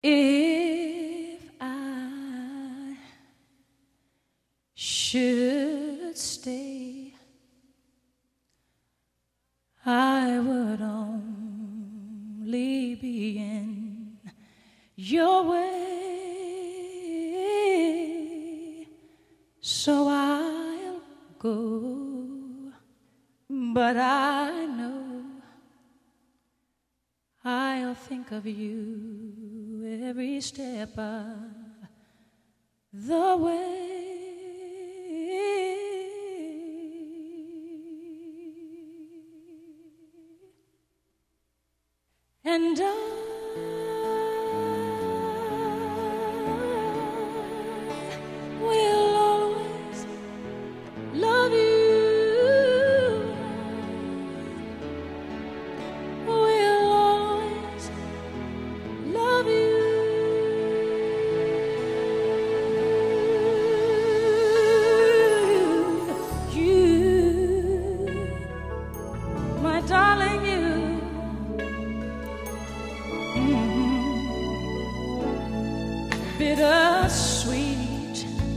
If I should stay, I would only be in your way, so I'll go, but I know I'll think of you every step of the way. And I will always love you. Will always love you. You, my darling, you. Bittersweet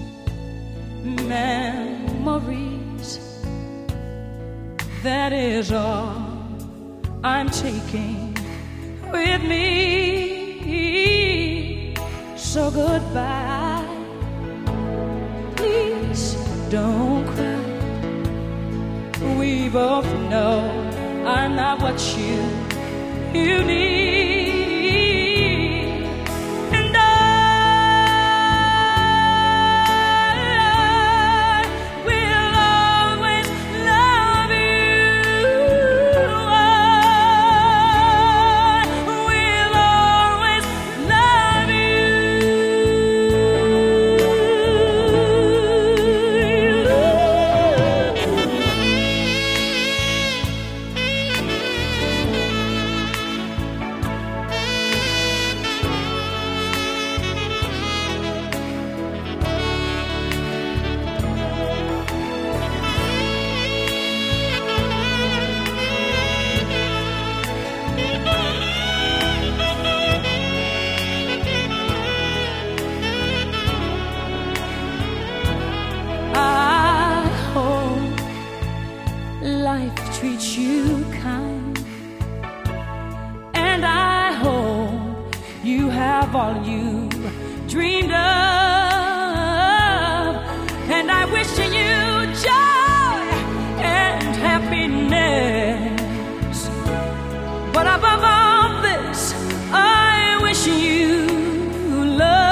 memories, that is all I'm taking with me. So goodbye, please don't cry. We both know I'm not what you need. Life treats you kind, and I hope you have all you dreamed of, and I wish you joy and happiness, but above all this, I wish you love.